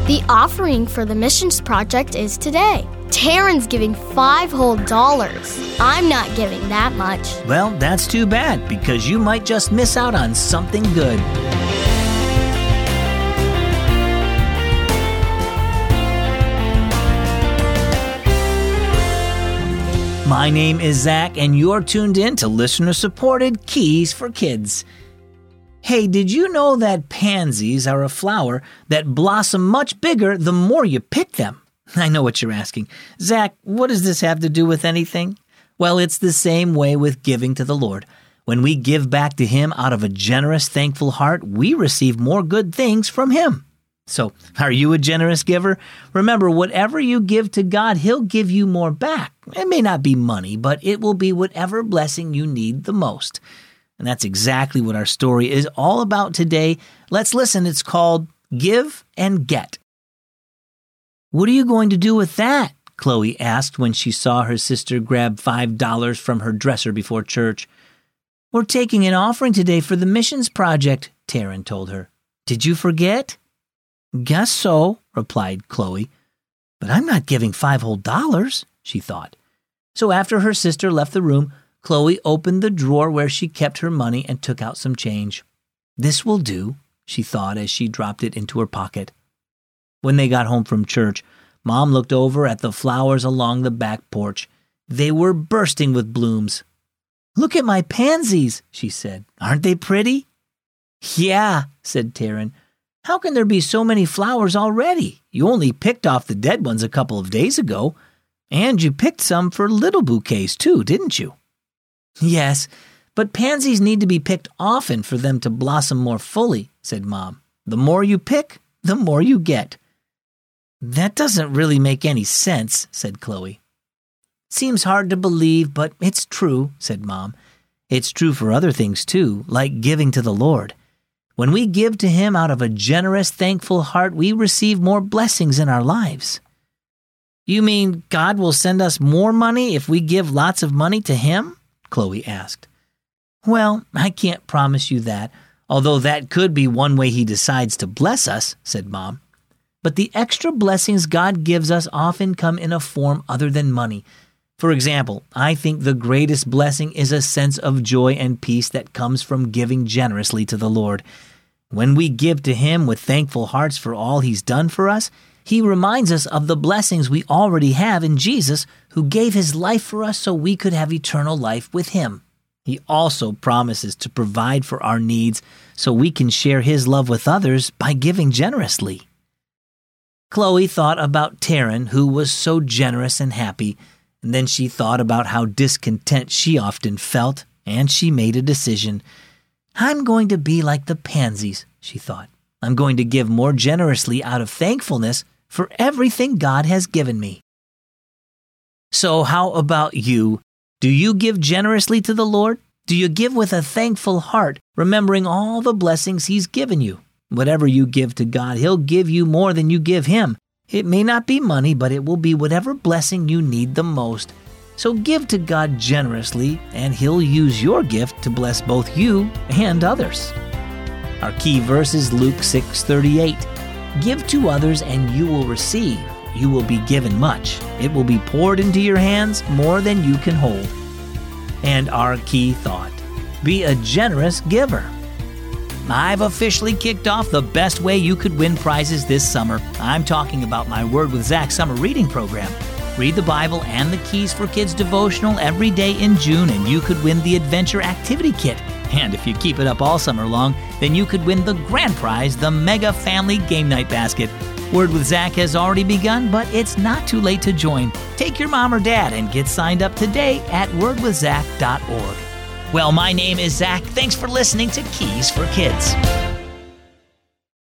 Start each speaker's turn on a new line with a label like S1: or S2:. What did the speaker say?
S1: The offering for the missions project is today. Taryn's giving $5 whole. I'm not giving that much.
S2: Well, that's too bad, because you might just miss out on something good. My name is Zach, and you're tuned in to listener-supported Keys for Kids. Hey, did you know that pansies are a flower that blossom much bigger the more you pick them? I know what you're asking. Zach, what does this have to do with anything? Well, it's the same way with giving to the Lord. When we give back to Him out of a generous, thankful heart, we receive more good things from Him. So, are you a generous giver? Remember, whatever you give to God, He'll give you more back. It may not be money, but it will be whatever blessing you need the most. And that's exactly what our story is all about today. Let's listen. It's called Give and Get. What are you going to do with that? Chloe asked when she saw her sister grab $5 from her dresser before church. We're taking an offering today for the missions project, Taryn told her. Did you forget? Guess so, replied Chloe. But I'm not giving $5 whole, she thought. So after her sister left the room, Chloe opened the drawer where she kept her money and took out some change. This will do, she thought as she dropped it into her pocket. When they got home from church, Mom looked over at the flowers along the back porch. They were bursting with blooms. Look at my pansies, she said. Aren't they pretty? Yeah, said Taryn. How can there be so many flowers already? You only picked off the dead ones a couple of days ago. And you picked some for little bouquets too, didn't you? Yes, but pansies need to be picked often for them to blossom more fully, said Mom. The more you pick, the more you get. That doesn't really make any sense, said Chloe. Seems hard to believe, but it's true, said Mom. It's true for other things too, like giving to the Lord. When we give to Him out of a generous, thankful heart, we receive more blessings in our lives. You mean God will send us more money if we give lots of money to Him? Chloe asked. Well, I can't promise you that, although that could be one way He decides to bless us, said Mom. But the extra blessings God gives us often come in a form other than money. For example, I think the greatest blessing is a sense of joy and peace that comes from giving generously to the Lord. When we give to Him with thankful hearts for all He's done for us, He reminds us of the blessings we already have in Jesus, who gave His life for us so we could have eternal life with Him. He also promises to provide for our needs so we can share His love with others by giving generously. Chloe thought about Taryn, who was so generous and happy, and then she thought about how discontent she often felt, and she made a decision. I'm going to be like the pansies, she thought. I'm going to give more generously out of thankfulness for everything God has given me. So how about you? Do you give generously to the Lord? Do you give with a thankful heart, remembering all the blessings He's given you? Whatever you give to God, He'll give you more than you give Him. It may not be money, but it will be whatever blessing you need the most. So give to God generously, and He'll use your gift to bless both you and others. Our key verse is Luke 6:38. Give to others and you will receive. You will be given much. It will be poured into your hands more than you can hold. And our key thought, be a generous giver. I've officially kicked off the best way you could win prizes this summer. I'm talking about my Word with Zach summer reading program. Read the Bible and the Keys for Kids devotional every day in June, and you could win the Adventure Activity Kit. And if you keep it up all summer long, then you could win the grand prize, the Mega Family Game Night Basket. Word with Zach has already begun, but it's not too late to join. Take your mom or dad and get signed up today at wordwithzach.org. Well, my name is Zach. Thanks for listening to Keys for Kids.